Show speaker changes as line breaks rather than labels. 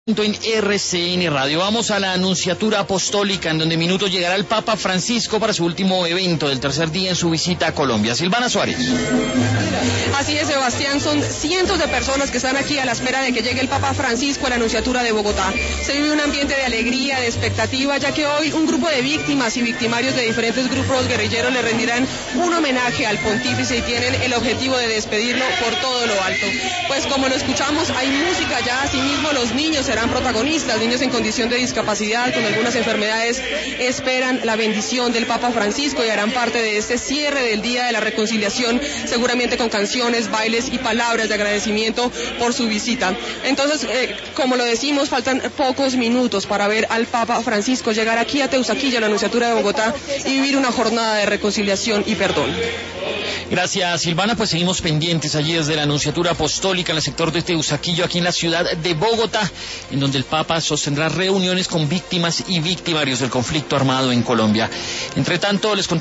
En RCN Radio. Vamos a la Anunciatura Apostólica, en donde en minutos llegará el Papa Francisco para su último evento del tercer día en su visita a Colombia. Silvana Suárez.
Así es, Sebastián, son cientos de personas que están aquí a la espera de que llegue el Papa Francisco a la Anunciatura de Bogotá. Se vive un ambiente de alegría, de expectativa, ya que hoy un grupo de víctimas y victimarios de diferentes grupos guerrilleros le rendirán un homenaje al pontífice y tienen el objetivo de despedirlo por todo lo alto. Pues como lo escuchamos, hay música ya, asimismo los niños serán protagonistas, niños en condición de discapacidad, con algunas enfermedades, esperan la bendición del Papa Francisco y harán parte de este cierre del Día de la Reconciliación, seguramente con canciones, bailes y palabras de agradecimiento por su visita. Entonces, como lo decimos, faltan pocos minutos para ver al Papa Francisco llegar aquí a Teusaquillo, a la Anunciatura de Bogotá, y vivir una jornada de reconciliación y perdón.
Gracias, Silvana. Pues seguimos pendientes allí desde la Anunciatura Apostólica en el sector de Teusaquillo, aquí en la ciudad de Bogotá, en donde el Papa sostendrá reuniones con víctimas y victimarios del conflicto armado en Colombia. Entre tanto, les contamos